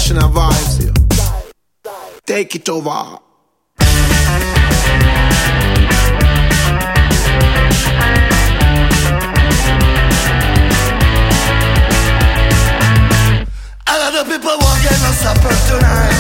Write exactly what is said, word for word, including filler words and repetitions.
international vibes here. Take it over. A lot of people won't get no supper tonight.